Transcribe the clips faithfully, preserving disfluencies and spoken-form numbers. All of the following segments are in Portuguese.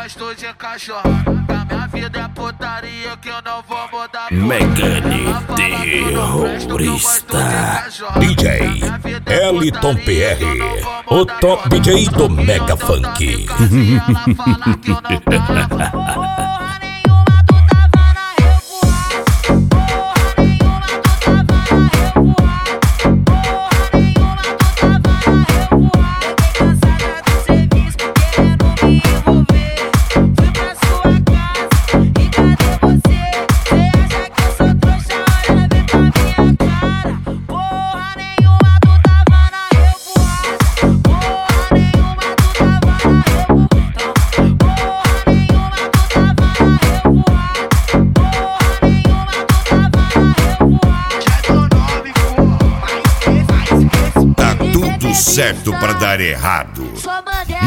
gosto de cachorrada. A minha vida é putaria que eu não vou mudar. Megane terrorista. D J Eliton P R, o top D J do Mega Funk. Certo pra dar errado. Sua bandeira,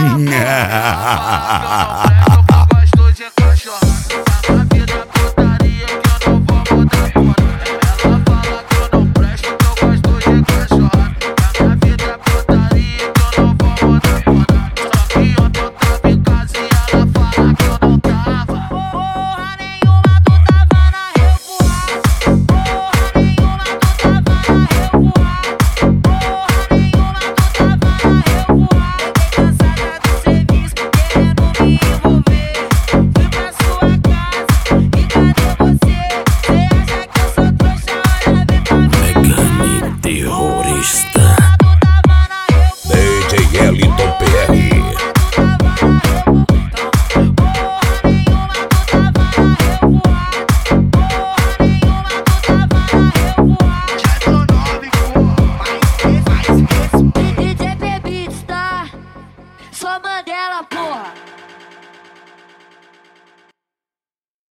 eu gosto de cachorrada. A minha vida é putaria que eu não vou mudar. Ela fala que eu não presto, que eu gosto de cachorrada. A minha vida é putaria que eu não vou mudar. Só que ontem eu tava em casa e ela fala que eu não tava. Porra nenhuma, tu tava na revoada. Porra nenhuma, tu tava na revoada. D J Eliton P R. D J Beats, tá? Sua Mandela, porra.